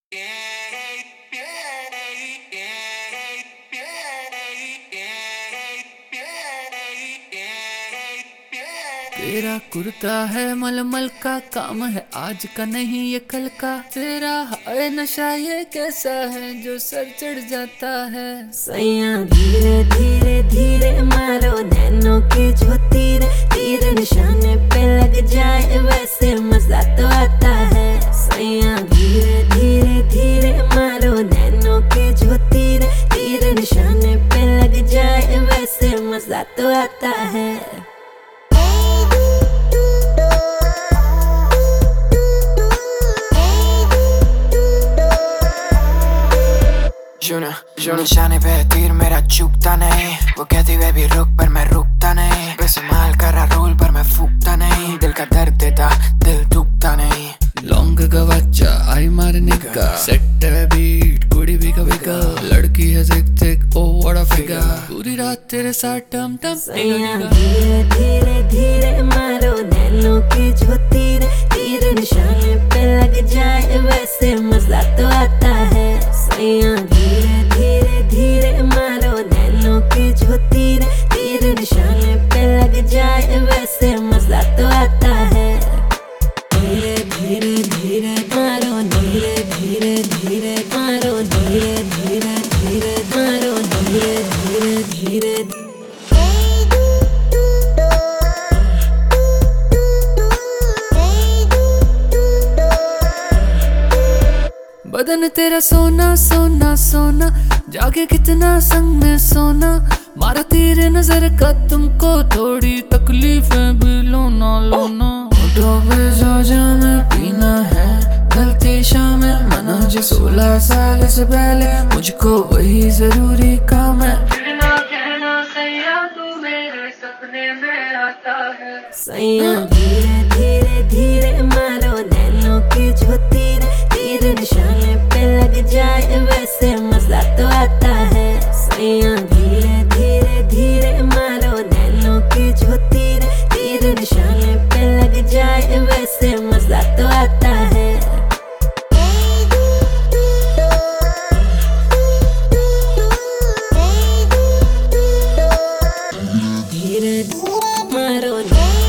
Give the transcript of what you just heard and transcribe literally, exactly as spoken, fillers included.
तेरा कुर्ता है मलमल का, काम है आज का नहीं ये कल का। तेरा हाय नशा ये कैसा है जो सर चढ़ जाता है। सैया धीरे धीरे धीरे मारो नैनों के जो तीर, तीर निशाने पे लग जाए वैसे मजा तो आता है। सैया धीरे धीरे धीरे मारो नैनों के जो तीर, तीर निशाने पे लग जाए वैसे मजा तो आता है। जुनू जुनू निशाने पे तीर मेरा चूकता नहीं। वो कहती वे भी रुक पर मैं रुकता नहीं। बेसमाल करा रोल पर मैं फूकता नहीं। दिल का दर्द देता दिल दुखता नहीं। लॉन्ग का बच्चा आई मारने का, सेट है बीट कुड़ी भी कभी का। लड़की है thick thick oh what a figure, पूरी रात तेरे साथ टम टम। सैया धीरे धीरे धीरे मारो नैनों के जो तीर, तीर निशाने पे लग जाए वैसे मजा तो आता है। सैया धीरे धीरे धीरे मारो नैनों के जो तीर, तीर निशाने पे लग जाए वैसे मजा तो आता है। धीरे धीरे धीरे मारो, धीरे धीरे धीरे मारो, धीरे धीरे धीरे मारो, धीरे धीरे धीरे। बदन तेरा सोना सोना सोना, जागे कितना संग में सोना। मारा तेरे नजर का तुमको थोड़ी तकलीफें भी लो ना लो ना। होठों पे जो जाम पीना है ढलती शाम में, मना जो सोलह साल से पहले मुझको वही जरूरी काम है। कहना कहना सैया तू मेरे सपने में आता है। सैया धीरे धीरे धीरे मारो नैनों के जो तीर, तीर निशाने पे लग जाए वैसे मजा तो आता है। सैया धीरे धीरे धीरे मारो नैनों के जो तीर, तीर निशाने पे लग जाए वैसे मजा तो आता है। धीरे मारो